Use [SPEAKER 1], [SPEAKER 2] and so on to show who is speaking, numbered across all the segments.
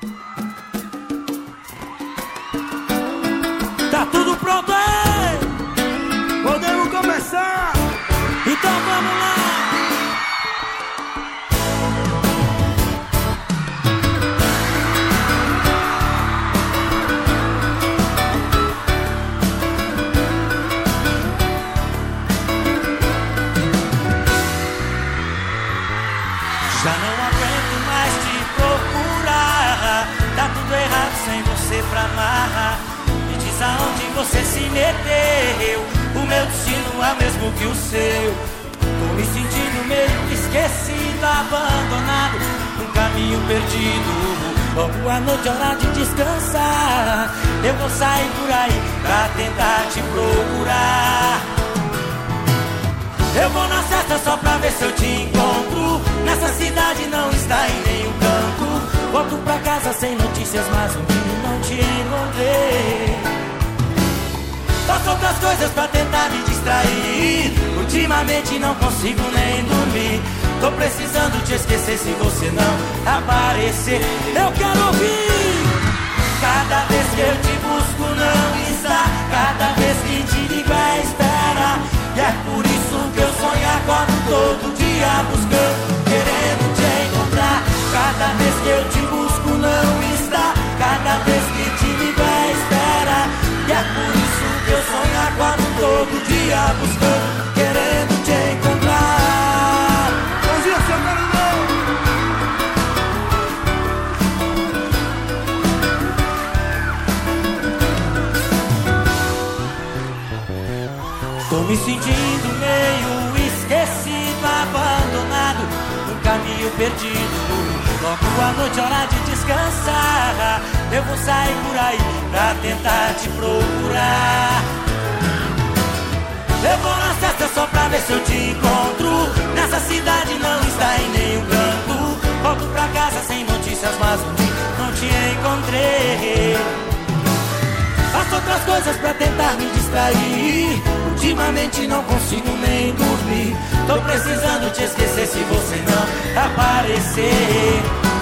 [SPEAKER 1] Tá tudo pronto aí? Podemos começar? Então vamos lá! Já não aguento mais te procurar. Tá tudo errado sem você pra amar. Me diz aonde você se meteu. O meu destino é o mesmo que o seu. Tô me sentindo meio esquecido, abandonado, num caminho perdido. Logo à noite, hora de descansar. Eu vou sair por aí pra tentar te procurar. Eu vou na festa só pra ver se eu te encontro. Nessa cidade não está em nenhum canto. Volto pra casa sem notícias, mas um dia não te encontrei. Faço outras coisas pra tentar me distrair. Ultimamente não consigo nem dormir. Tô precisando te esquecer se você não aparecer. Eu quero ouvir. Cada vez que eu te busco não está. Cada vez que te ligo é espera. E é por isso que eu sonho, acordo todo dia buscando, querendo te encontrar. Cada vez que eu te busco não está. Cada vez que te ligo é espera. E é por isso que eu sonho, acordo todo dia buscando, querendo te encontrar. Bom dia, seu Carolão! Tô me sentindo meio esquecido, abandonado, num caminho perdido. Logo à noite, hora de descansar. Eu vou sair por aí pra tentar te procurar. Eu vou na festa só pra ver se eu te encontro. Nessa cidade não está em nenhum canto. Volto pra casa sem notícias, mas um dia não te encontrei. Faço outras coisas pra tentar me distrair. Ultimamente não consigo nem dormir. Tô precisando te esquecer se você não aparecer.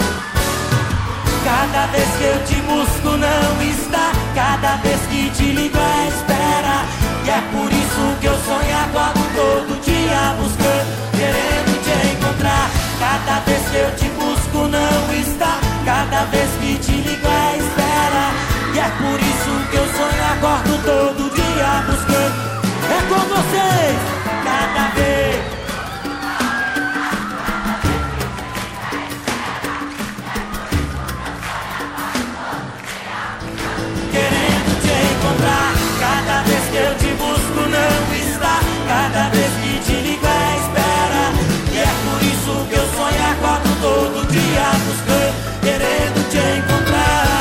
[SPEAKER 1] Cada vez que eu te busco não está. Cada vez que te ligo é espera. E é por isso que eu sonho, acordo todo dia buscando, querendo te encontrar. Cada vez que eu te busco não está. Cada vez que te ligo é espera. E é por isso que eu sonho, acordo todo dia buscando. É com vocês, cada vez. Querendo te encontrar. Cada vez que eu te busco não está. Cada vez que te ligo é espera. E é por isso que eu sonho, acordo todo dia buscando, querendo te encontrar.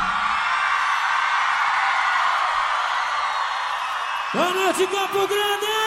[SPEAKER 1] Boa noite, Campo Grande!